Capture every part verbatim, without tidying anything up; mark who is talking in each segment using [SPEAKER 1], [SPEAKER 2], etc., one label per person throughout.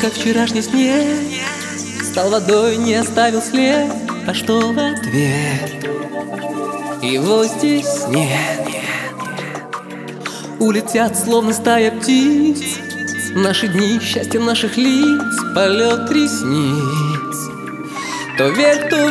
[SPEAKER 1] как вчерашний снег, стал водой, не оставил след. А что в ответ? Его здесь нет. Улетят, словно стая птиц, наши дни, счастье наших лиц, полет ресниц. То вверх, то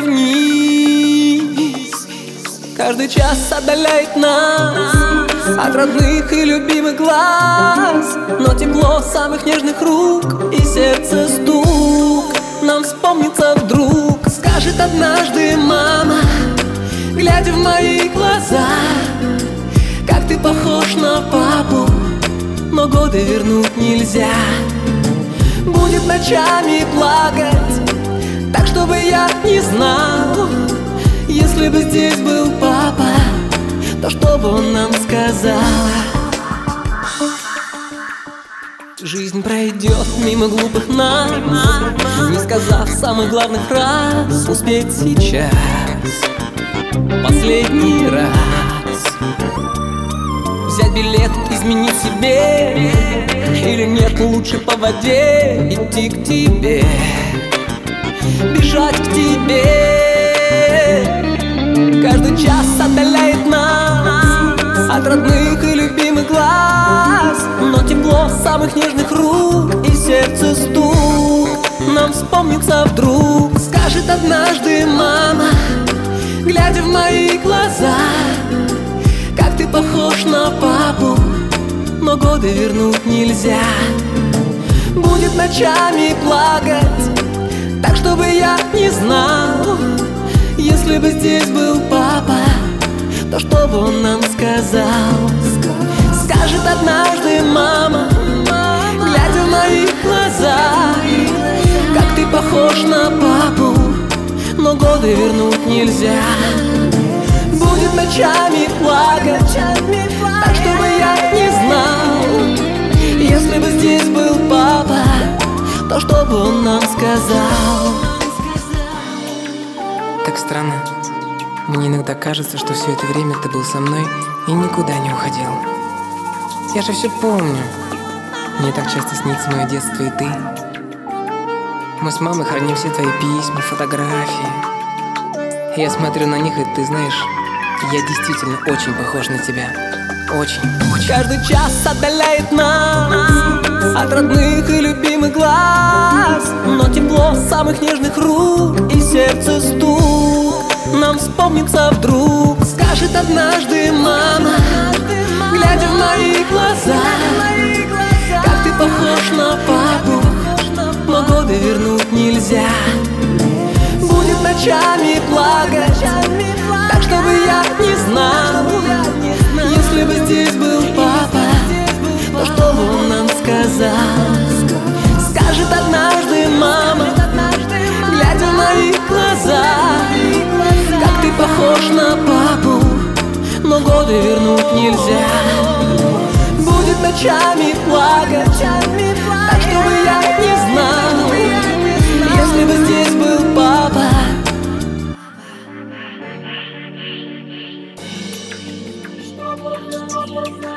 [SPEAKER 1] вниз. Каждый час отдаляет нас от родных и любимых глаз, но тепло самых нежных рук и сердце стук нам вспомнится вдруг. Скажет однажды мама, глядя в мои глаза: как ты похож на папу, но годы вернуть нельзя. Будет ночами плакать, так чтобы я не знал. Если бы здесь был папа, то что бы он нам сказал? Жизнь пройдет мимо глупых нас, не сказав самых главных фраз. Успеть сейчас, последний раз, взять билет, изменить себе, или нет, лучше по воде идти к тебе, бежать к тебе. Каждый час отдаляет нас от родных и любимых глаз, но тепло самых нежных рук и сердце стук нам вспомнится вдруг. Скажет однажды мама, глядя в мои глаза: как ты похож на папу, но годы вернуть нельзя. Будет ночами плакать, так чтобы я не знал. Если бы здесь был папа, то что бы он нам сказал? Скажет однажды мама, глядя в мои глаза: как ты похож на папу, но годы вернуть нельзя. Будет ночами плакать, так чтобы я не знал. Если бы здесь был папа, то что бы он нам сказал?
[SPEAKER 2] Так странно. Мне иногда кажется, что все это время ты был со мной и никуда не уходил. Я же все помню. Мне так часто снится мое детство и ты. Мы с мамой храним все твои письма, фотографии. Я смотрю на них, и ты знаешь, я действительно очень похож на тебя. Очень, очень.
[SPEAKER 1] Каждый час отдаляет нас от родных и любимых глаз, но тепло самых нежных рук и сердце стук нам вспомнится вдруг. Скажет однажды мама, глядя в мои глаза: как ты похож на папу, но годы вернуть нельзя. Будет ночами плакать, так чтобы я не знал. Если бы здесь был папа, то что бы он нам сказал? Скажет однажды мама, глядя в мои глаза: как ты похож на папу, но годы вернуть нельзя. Будет ночами плакать, так чтобы я не знал. Если бы здесь был папа.
[SPEAKER 3] We'll be right back.